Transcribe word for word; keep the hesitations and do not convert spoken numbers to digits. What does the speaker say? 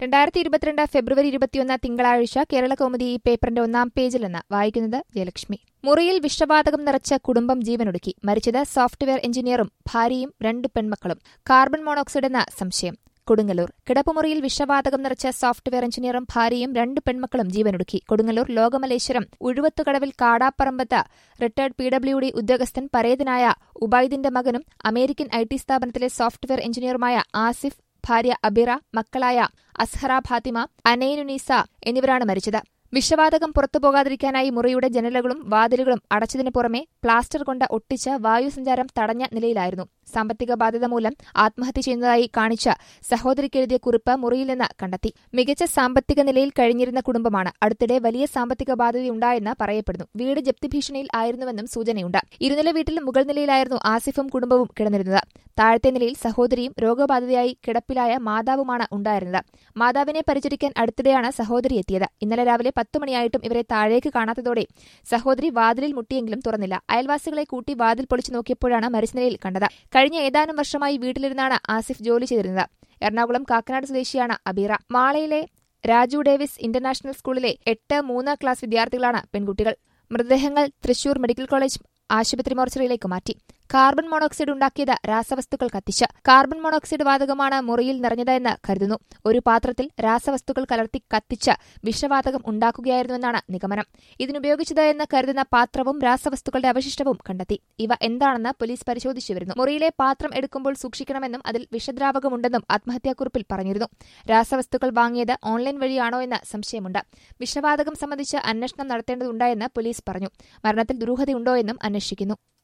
രണ്ടായിരത്തി ഇരുപത്തിരണ്ട് ഫെബ്രുവരി ഇരുപത്തിയൊന്ന് തിങ്കളാഴ്ച കേരളകൗമുദി ഈ പേപ്പറിന്റെ ഒന്നാം പേജിൽ നിന്ന് വായിക്കുന്നത് ജയലക്ഷ്മി. മുറിയിൽ വിഷവാതകം നിറച്ച കുടുംബം ജീവനൊടുക്കി. മരിച്ചത് സോഫ്റ്റ്വെയർ എഞ്ചിനീയറും ഭാര്യയും രണ്ട് പെൺമക്കളും. കാർബൺ മോണോക്സൈഡ് എന്ന സംശയം. കൊടുങ്ങല്ലൂർ കിടപ്പുമുറിയിൽ വിഷവാതകം നിറച്ച സോഫ്റ്റ്വെയർ എഞ്ചിനീയറും ഭാര്യയും രണ്ട് പെൺമക്കളും ജീവനൊടുക്കി. കൊടുങ്ങല്ലൂർ ലോകമലേശ്വരം ഉഴുവത്തുകടവിൽ Kadapparambath retired P W D ഉദ്യോഗസ്ഥൻ പരേതനായ ഉബൈദിന്റെ മകനും അമേരിക്കൻ ഐ ടി സ്ഥാപനത്തിലെ സോഫ്റ്റ്വെയർ എഞ്ചിനീയറുമായ ആസിഫ്, ഭാര്യ അബിറ, മക്കളായ അസ്ഹറ, ഫാത്തിമ, അനൈനുനീസ എന്നിവരാണ് മരിച്ചത്. വിഷവാതകം പുറത്തുപോകാതിരിക്കാനായി മുറിയുടെ ജനലുകളും വാതിലുകളും അടച്ചതിനു പുറമെ പ്ലാസ്റ്റർ കൊണ്ട് ഒട്ടിച്ച് വായുസഞ്ചാരം തടഞ്ഞ നിലയിലായിരുന്നു. സാമ്പത്തിക ബാധ്യത മൂലം ആത്മഹത്യ ചെയ്യുന്നതായി കാണിച്ച സഹോദരിക്കെഴുതിയ കുറിപ്പ് മുറിയിൽ നിന്ന് കണ്ടെത്തി. മികച്ച സാമ്പത്തിക നിലയിൽ കഴിഞ്ഞിരുന്ന കുടുംബമാണ്. അടുത്തിടെ വലിയ സാമ്പത്തിക ബാധ്യതയുണ്ടായെന്ന് പറയപ്പെടുന്നു. വീട് ജപ്തി ഭീഷണിയിൽ ആയിരുന്നുവെന്നും സൂചനയുണ്ട്. ഇരുനില വീട്ടിൽ മുകൾ നിലയിലായിരുന്നു ആസിഫും കുടുംബവും കിടന്നിരുന്നത്. താഴത്തെ നിലയിൽ സഹോദരിയും രോഗബാധിതയായി കിടപ്പിലായ മാതാവുമാണ് ഉണ്ടായിരുന്നത്. മാതാവിനെ പരിചരിക്കാൻ അടുത്തിടെയാണ് സഹോദരി എത്തിയത്. ഇന്നലെ രാവിലെ പത്തു മണിയായിട്ടും ഇവരെ താഴേക്ക് കാണാത്തതോടെ സഹോദരി വാതിലിൽ മുട്ടിയെങ്കിലും തുറന്നില്ല. അയൽവാസികളെ കൂട്ടി വാതിൽ പൊളിച്ചു നോക്കിയപ്പോഴാണ് മരിച്ച നിലയിൽ കണ്ടത്. കഴിഞ്ഞ ഏതാനും വർഷമായി വീട്ടിലിരുന്നാണ് ആസിഫ് ജോലി ചെയ്തിരുന്നത്. എറണാകുളം കാക്കനാട് സ്വദേശിയാണ് അബീറ. മാളയിലെ രാജു ഡേവിസ് ഇന്റർനാഷണൽ സ്കൂളിലെ എട്ട് മൂന്ന് ക്ലാസ് വിദ്യാർത്ഥികളാണ് പെൺകുട്ടികൾ. മൃതദേഹങ്ങൾ തൃശൂർ മെഡിക്കൽ കോളേജ് ആശുപത്രി മോർച്ചറിയിലേക്ക് മാറ്റി. കാർബൺ മോണോക്സൈഡ് ഉണ്ടാക്കിയത് രാസവസ്തുക്കൾ കത്തിച്ച്. കാർബൺ മോണോക്സൈഡ് വാതകമാണ് മുറിയിൽ നിറഞ്ഞതെന്ന് കരുതുന്നു. ഒരു പാത്രത്തിൽ രാസവസ്തുക്കൾ കലർത്തി കത്തിച്ച് വിഷവാതകം ഉണ്ടാക്കുകയായിരുന്നുവെന്നാണ് നിഗമനം. ഇതിനുപയോഗിച്ചത് എന്ന് കരുതുന്ന പാത്രവും രാസവസ്തുക്കളുടെ അവശിഷ്ടവും കണ്ടെത്തി. ഇവ എന്താണെന്ന് പോലീസ് പരിശോധിച്ചു വരുന്നു. മുറിയിലെ പാത്രം എടുക്കുമ്പോൾ സൂക്ഷിക്കണമെന്നും അതിൽ വിഷദ്രാവകമുണ്ടെന്നും ആത്മഹത്യാക്കുറിപ്പിൽ പറഞ്ഞിരുന്നു. രാസവസ്തുക്കൾ വാങ്ങിയത് ഓൺലൈൻ വഴിയാണോ എന്ന് സംശയമുണ്ട്. വിഷവാതകം സംബന്ധിച്ച് അന്വേഷണം നടത്തേണ്ടതുണ്ടെന്ന് പോലീസ് പറഞ്ഞു. മരണത്തിൽ ദുരൂഹതയുണ്ടോ എന്നും അന്വേഷിക്കുന്നു.